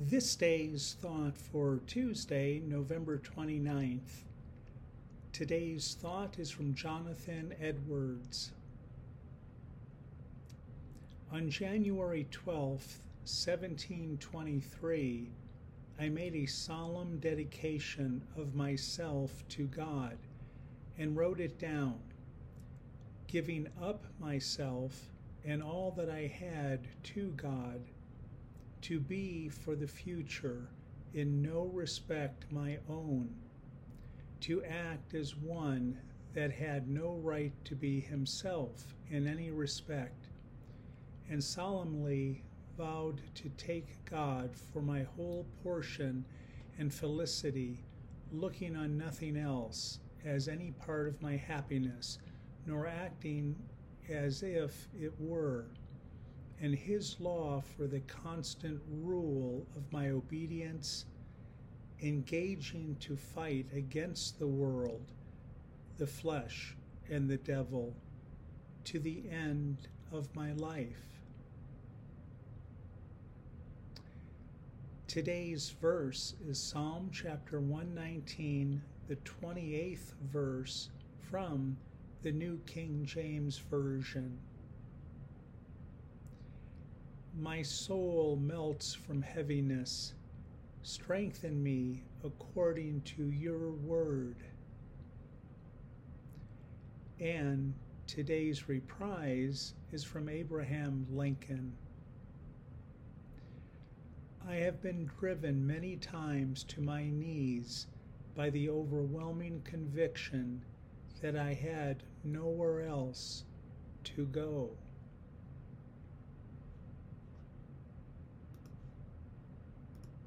This day's thought for Tuesday, November 29th. Today's thought is from Jonathan Edwards. On January 12th, 1723, I made a solemn dedication of myself to God and wrote it down, giving up myself and all that I had to God, to be for the future in no respect my own, to act as one that had no right to be himself in any respect, and solemnly vowed to take God for my whole portion and felicity, looking on nothing else as any part of my happiness, nor acting as if it were, and his law for the constant rule of my obedience, engaging to fight against the world, the flesh, and the devil, to the end of my life. Today's verse is Psalm chapter 119, the 28th verse from the New King James Version. My soul melts from heaviness. Strengthen me according to your word. And today's reprise is from Abraham Lincoln. I have been driven many times to my knees by the overwhelming conviction that I had nowhere else to go.